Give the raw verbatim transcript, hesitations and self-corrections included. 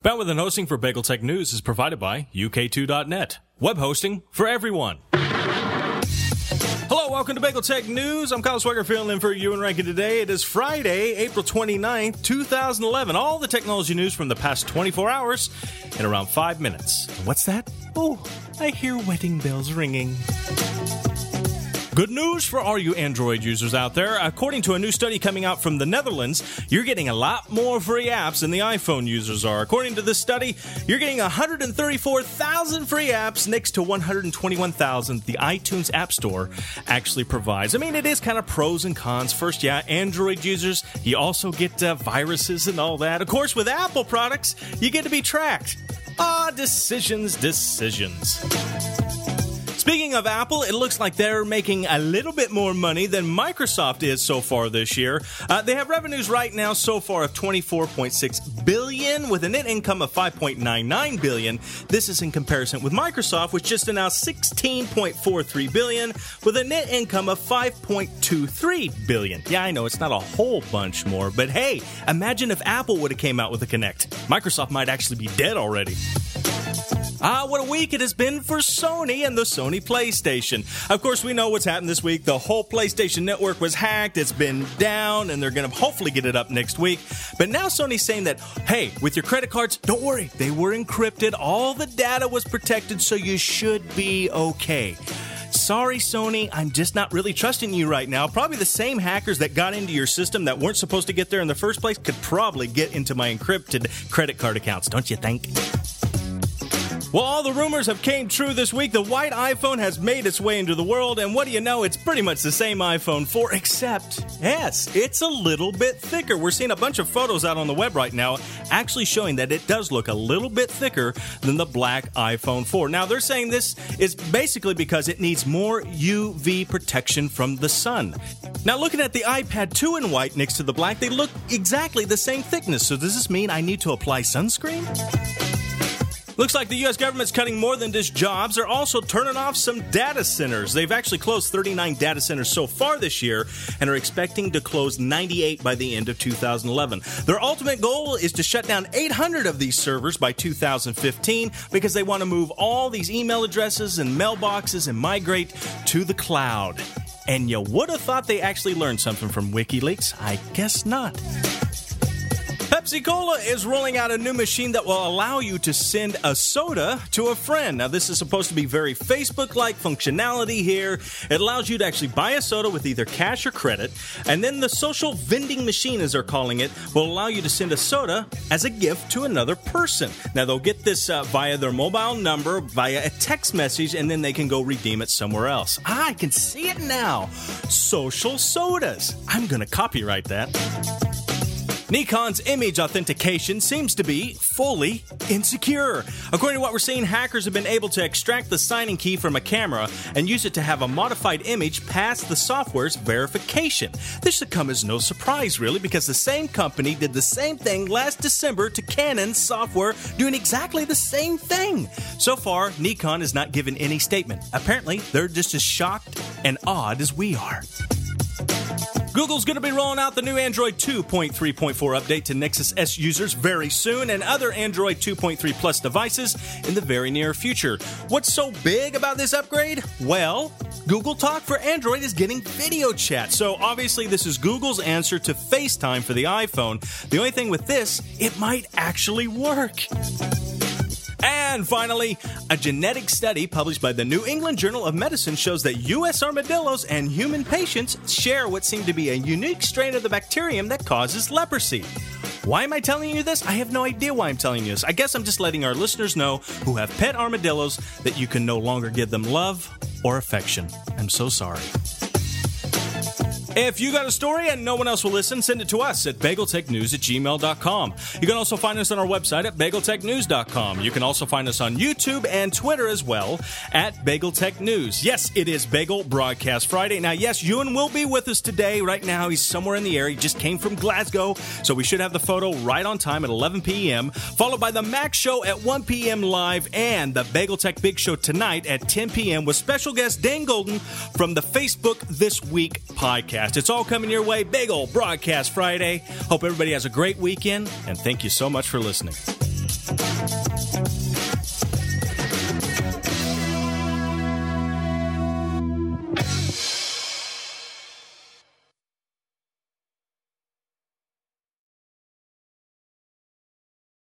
Bandwidth and hosting for Bagel Tech News is provided by U K two dot net. Web hosting for everyone. Hello, welcome to Bagel Tech News. I'm Kyle Swagger filling in for Ewan Rankin today. It is Friday, April twenty-ninth, twenty eleven. All the technology news from the past twenty-four hours in around five minutes. What's that? Oh, I hear wedding bells ringing. Good news for all you Android users out there. According to a new study coming out from the Netherlands, you're getting a lot more free apps than the iPhone users are. According to this study, you're getting one hundred thirty-four thousand free apps next to one hundred twenty-one thousand the iTunes App Store actually provides. I mean, it is kind of pros and cons. First, yeah, Android users, you also get uh, viruses and all that. Of course, with Apple products, you get to be tracked. Ah, decisions, decisions. Speaking of Apple, it looks like they're making a little bit more money than Microsoft is so far this year. Uh, they have revenues right now so far of twenty-four point six billion dollars with a net income of five point nine nine billion dollars. This is in comparison with Microsoft, which just announced sixteen point four three billion dollars with a net income of five point two three billion dollars. Yeah, I know it's not a whole bunch more, but hey, imagine if Apple would have came out with a Kinect. Microsoft might actually be dead already. Ah, what a week it has been for Sony and the Sony PlayStation. Of course, we know what's happened this week. The whole PlayStation Network was hacked. It's been down, and they're going to hopefully get it up next week. But now Sony's saying that, hey, with your credit cards, don't worry. They were encrypted. All the data was protected, so you should be okay. Sorry, Sony, I'm just not really trusting you right now. Probably the same hackers that got into your system that weren't supposed to get there in the first place could probably get into my encrypted credit card accounts, don't you think? Well, all the rumors have came true this week. The white iPhone has made its way into the world, and what do you know? It's pretty much the same iPhone four, except, yes, it's a little bit thicker. We're seeing a bunch of photos out on the web right now actually showing that it does look a little bit thicker than the black iPhone four. Now, they're saying this is basically because it needs more U V protection from the sun. Now, looking at the iPad two in white next to the black, they look exactly the same thickness. So does this mean I need to apply sunscreen? Looks like the U S government's cutting more than just jobs. They're also turning off some data centers. They've actually closed thirty-nine data centers so far this year and are expecting to close ninety-eight by the end of two thousand eleven. Their ultimate goal is to shut down eight hundred of these servers by two thousand fifteen because they want to move all these email addresses and mailboxes and migrate to the cloud. And you would have thought they actually learned something from WikiLeaks. I guess not. Pepsi-Cola is rolling out a new machine that will allow you to send a soda to a friend. Now, this is supposed to be very Facebook-like functionality here. It allows you to actually buy a soda with either cash or credit, and then the social vending machine, as they're calling it, will allow you to send a soda as a gift to another person. Now, they'll get this uh, via their mobile number, via a text message, and then they can go redeem it somewhere else. Ah, I can see it now. Social sodas. I'm going to copyright that. Nikon's image authentication seems to be fully insecure. According to what we're seeing, hackers have been able to extract the signing key from a camera and use it to have a modified image pass the software's verification. This should come as no surprise, really, because the same company did the same thing last December to Canon's software, doing exactly the same thing. So far, Nikon has not given any statement. Apparently, they're just as shocked and awed as we are. Google's going to be rolling out the new Android two point three point four update to Nexus S users very soon and other Android two point three Plus devices in the very near future. What's so big about this upgrade? Well, Google Talk for Android is getting video chat. So obviously this is Google's answer to FaceTime for the iPhone. The only thing with this, it might actually work. And finally, a genetic study published by the New England Journal of Medicine shows that U S armadillos and human patients share what seemed to be a unique strain of the bacterium that causes leprosy. Why am I telling you this? I have no idea why I'm telling you this. I guess I'm just letting our listeners know who have pet armadillos that you can no longer give them love or affection. I'm so sorry. If you got a story and no one else will listen, send it to us at bageltechnews at gmail dot com. You can also find us on our website at bageltechnews dot com. You can also find us on YouTube and Twitter as well at BagelTechNews. Yes, it is Bagel Broadcast Friday. Now, yes, Ewan will be with us today. Right now, he's somewhere in the air. He just came from Glasgow, so we should have the photo right on time at eleven p.m., followed by the Mac Show at one p.m. live and the Bagel Tech Big Show tonight at ten p.m. with special guest Dan Golden from the Facebook This Week podcast. It's all coming your way. Bagel Broadcast Friday. Hope everybody has a great weekend, and thank you so much for listening.